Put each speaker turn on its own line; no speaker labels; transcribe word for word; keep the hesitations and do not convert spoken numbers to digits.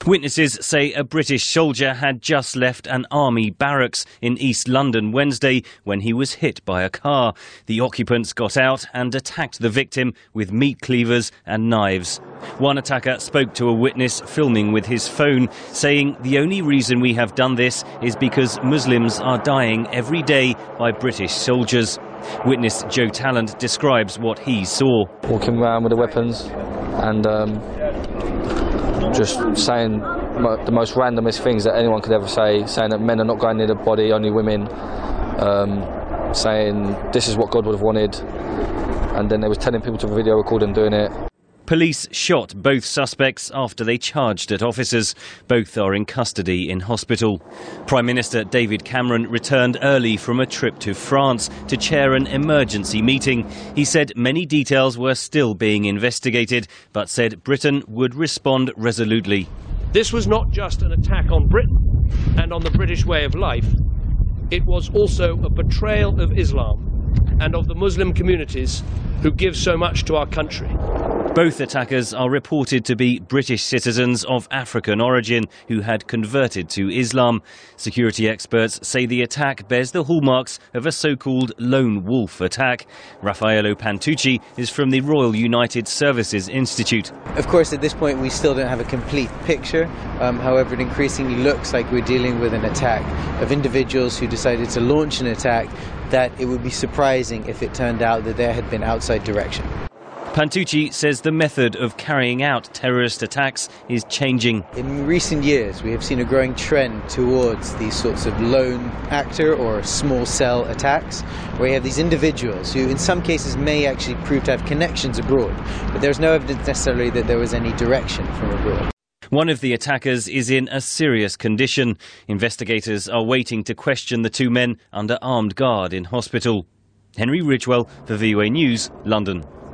Witnesses say a British soldier had just left an army barracks in East London Wednesday when he was hit by a car. The occupants got out and attacked the victim with meat cleavers and knives. One attacker spoke to a witness filming with his phone, saying the only reason we have done this is because Muslims are dying every day by British soldiers. Witness Joe Tallant describes what he saw.
Walking around with the weapons and um, just saying the most randomest things that anyone could ever say, saying that men are not going near the body, only women, um, saying this is what God would have wanted, and then they was telling people to video record them doing it.
Police shot both suspects after they charged at officers. Both are in custody in hospital. Prime Minister David Cameron returned early from a trip to France to chair an emergency meeting. He said many details were still being investigated, but said Britain would respond resolutely.
This was not just an attack on Britain and on the British way of life. It was also a betrayal of Islam and of the Muslim communities who give so much to our country.
Both attackers are reported to be British citizens of African origin who had converted to Islam. Security experts say the attack bears the hallmarks of a so-called lone wolf attack. Raffaello Pantucci is from the Royal United Services Institute.
Of course, at this point, we still don't have a complete picture. Um, however, it increasingly looks like we're dealing with an attack of individuals who decided to launch an attack that it would be surprising if it turned out that there had been outside direction.
Pantucci says the method of carrying out terrorist attacks is changing.
In recent years, we have seen a growing trend towards these sorts of lone actor or small cell attacks, where you have these individuals who in some cases may actually prove to have connections abroad, but there's no evidence necessarily that there was any direction from abroad.
One of the attackers is in a serious condition. Investigators are waiting to question the two men under armed guard in hospital. Henry Ridgwell for V O A News, London.